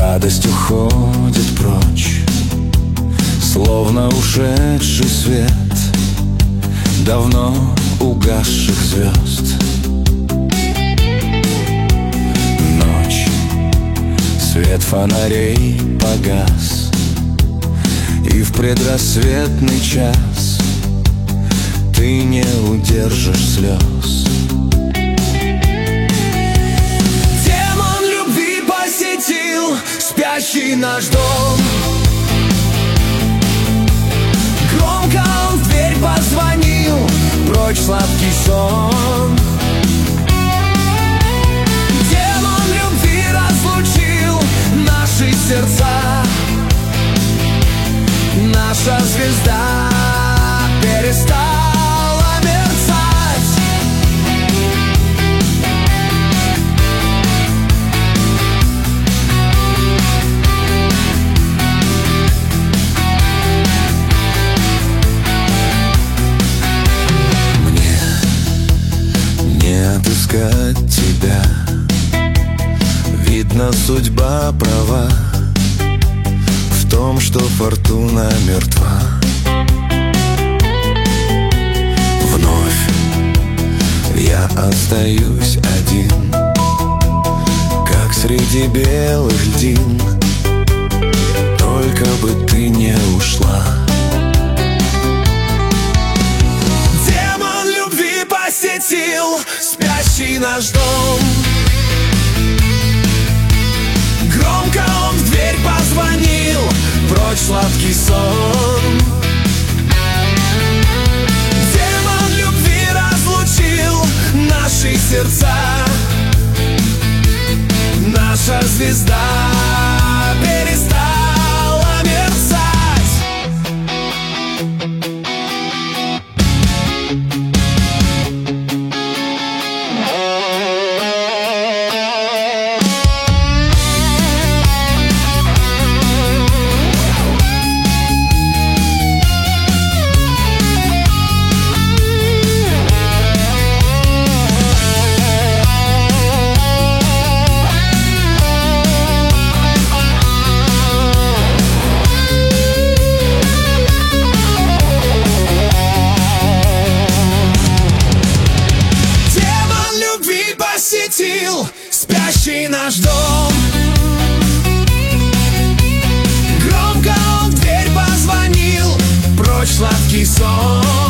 Радость уходит прочь, словно ушедший свет давно угасших звезд. Ночь, свет фонарей погас, и в предрассветный час ты не удержишь слез. Демон любви посетил спящий наш дом. Громко он в дверь позвонил, прочь сладкий сон. Демон любви разлучил наши сердца. Наша звезда перестала мерцать. Мне не отыскать тебя, видно, судьба права в том, что фортуна мертва. Вновь я остаюсь один, как среди белых льдин. Только бы ты не ушла. Демон любви посетил спящий наш дом. Громко он в дверь позвонил, прочь сладкий сон. Демон любви разлучил наши сердца. Наша звезда перестала мерцать. Посетил спящий наш дом. Громко он в дверь позвонил, прочь сладкий сон.